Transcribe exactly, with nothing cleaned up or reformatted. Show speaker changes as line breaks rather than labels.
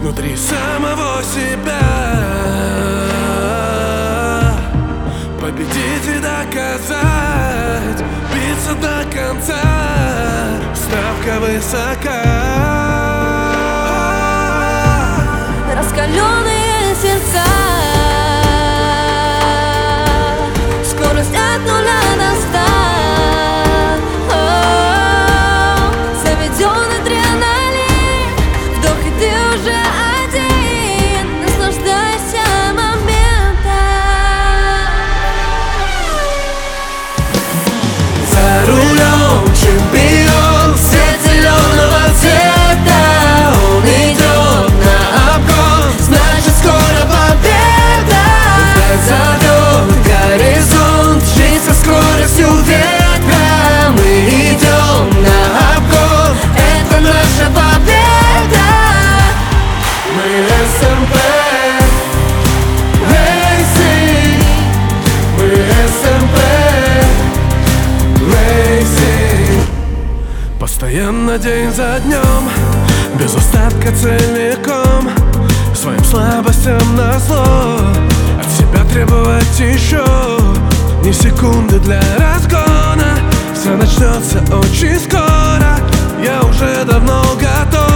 внутри самого себя, победить и доказать, биться до конца, ставка высока.
Раскаленные сердца, скорость от нуля до ста. Заведен адреналин, вдох и ты уже один. Наслаждайся моментом.
За рулем чемпион, свет зеленого цвета. Он идет на обгон, значит скоро победа. Вдаль зовет горизонт, жизнь со скоростью ветра. Мы идем на обгон, это наша победа. Мы эс эм пэ Racing, мы эс эм пэ Racing. Постоянно день за днем, без остатка целиком, своим слабостям назло, от себя требовать еще ни секунды для разгона. Все начнется очень скоро, я уже давно готов.